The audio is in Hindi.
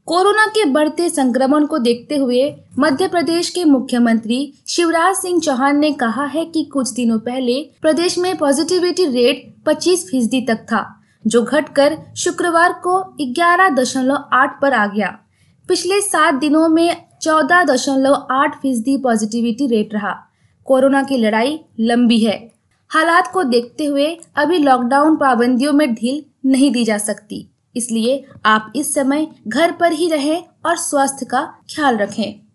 कोरोना के बढ़ते संक्रमण को देखते हुए मध्य प्रदेश के मुख्यमंत्री शिवराज सिंह चौहान ने कहा है कि कुछ दिनों पहले प्रदेश में पॉजिटिविटी रेट 25% तक था, जो घटकर शुक्रवार को 11.8 पर आ गया। पिछले 7 दिनों में 14.8% पॉजिटिविटी रेट रहा। कोरोना की लड़ाई लंबी है। हालात को देखते हुए अभी लॉकडाउन पाबंदियों में ढील नहीं दी जा सकती, इसलिए आप इस समय घर पर ही रहें और स्वास्थ्य का ख्याल रखें।